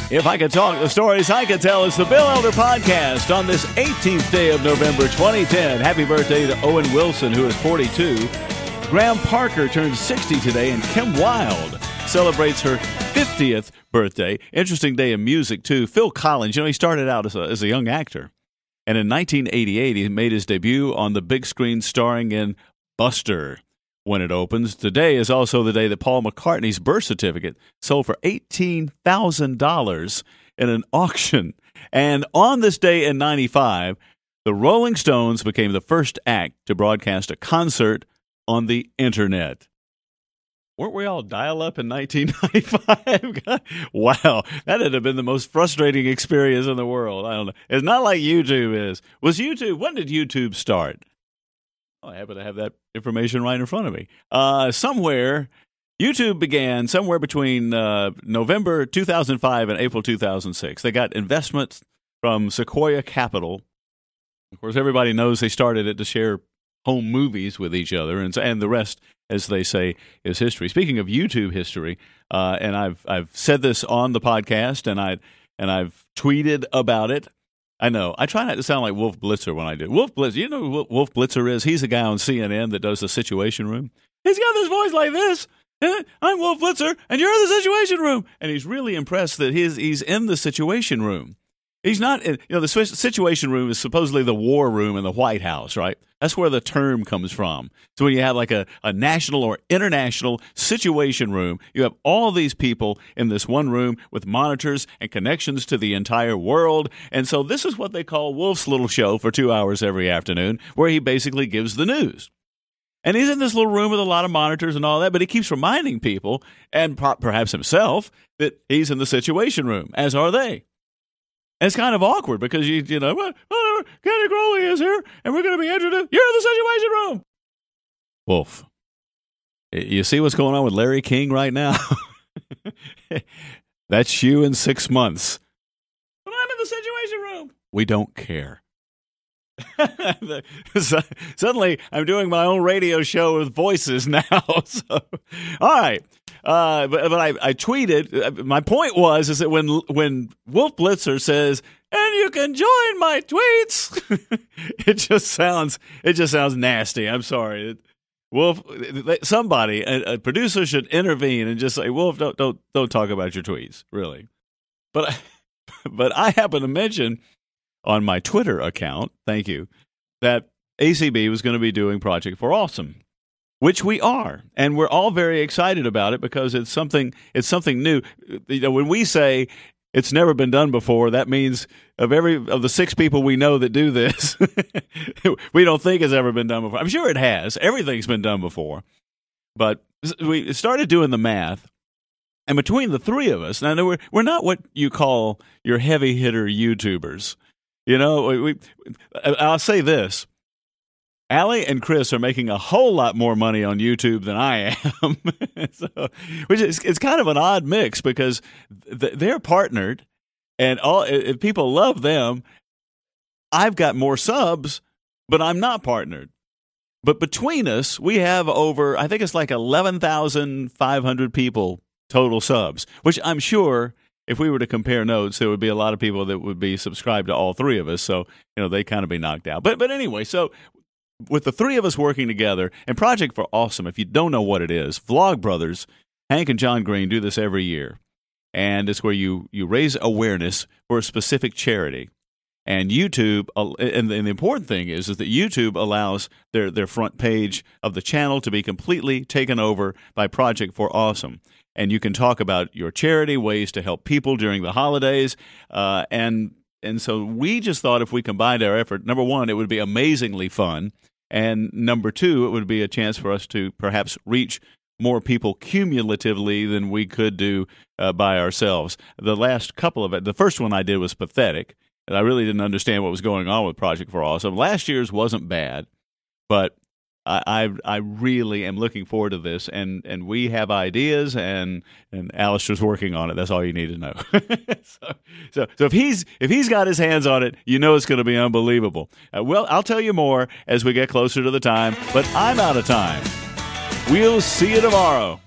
If I Could Talk, the stories I could tell. It's the Bill Elder Podcast on this 18th day of November 2010. Happy birthday to Owen Wilson, who is 42. Graham Parker turns 60 today, and Kim Wilde celebrates her 50th birthday. Interesting day in music, too. Phil Collins, he started out as a young actor. And in 1988, he made his debut on the big screen starring in Buster when it opens. Today is also the day that Paul McCartney's birth certificate sold for $18,000 in an auction. And on this day in 95, the Rolling Stones became the first act to broadcast a concert on the Internet. Weren't we all dial-up in 1995? Wow, that would have been the most frustrating experience in the world. I don't know. It's not like YouTube is. When did YouTube start? Oh, I happen to have that information right in front of me. YouTube began somewhere between November 2005 and April 2006. They got investment from Sequoia Capital. Of course, everybody knows they started it to share home movies with each other, and the rest, as they say, is history. Speaking of YouTube history, and I've said this on the podcast, and I've tweeted about it. I know. I try not to sound like Wolf Blitzer when I do. Wolf Blitzer, you know who Wolf Blitzer is? He's the guy on CNN that does the Situation Room. He's got this voice like this. I'm Wolf Blitzer, and you're in the Situation Room. And he's really impressed that he's in the Situation Room. He's not, the Situation Room is supposedly the war room in the White House, right? That's where the term comes from. So when you have like a national or international situation room, you have all these people in this one room with monitors and connections to the entire world. And so this is what they call Wolf's little show for 2 hours every afternoon, where he basically gives the news. And he's in this little room with a lot of monitors and all that, but he keeps reminding people, and perhaps himself, that he's in the Situation Room, as are they. And it's kind of awkward because whatever, Kenny Crowley is here, and we're going to be introduced. You're in the Situation Room. Wolf, you see what's going on with Larry King right now? That's you in 6 months. But I'm in the Situation Room. We don't care. Suddenly, I'm doing my own radio show with voices now. So, all right. But I tweeted. My point is that when Wolf Blitzer says, "And you can join my tweets," it just sounds nasty. I'm sorry, Wolf. Somebody, a producer, should intervene and just say, "Wolf, don't talk about your tweets, really." But I happen to mention on my Twitter account, thank you, that ACB was going to be doing Project for Awesome, which we are, and we're all very excited about it because it's something new. When we say it's never been done before, that means of the 6 people we know that do this, we don't think it's ever been done before. I'm sure it has. Everything's been done before, but we started doing the math. And between the 3 of us, now we're not what you call your heavy hitter YouTubers. I'll say this. Allie and Chris are making a whole lot more money on YouTube than I am, it's kind of an odd mix because they're partnered, and if people love them. I've got more subs, but I'm not partnered. But between us, we have over, I think it's like 11,500 people total subs, which I'm sure, if we were to compare notes, there would be a lot of people that would be subscribed to all 3 of us. So, they kind of be knocked out. But anyway, so with the 3 of us working together, and Project for Awesome, if you don't know what it is, Vlogbrothers, Hank and John Green do this every year. And it's where you raise awareness for a specific charity. And YouTube, and the important thing is that YouTube allows their front page of the channel to be completely taken over by Project for Awesome. And you can talk about your charity, ways to help people during the holidays. And so we just thought if we combined our effort, number one, it would be amazingly fun. And number 2, it would be a chance for us to perhaps reach more people cumulatively than we could do by ourselves. The last couple of it, the first one I did was pathetic. And I really didn't understand what was going on with Project for Awesome. Last year's wasn't bad, but I really am looking forward to this, and we have ideas, and Alistair's working on it. That's all you need to know. so if he's got his hands on it, it's going to be unbelievable. Well, I'll tell you more as we get closer to the time, but I'm out of time. We'll see you tomorrow.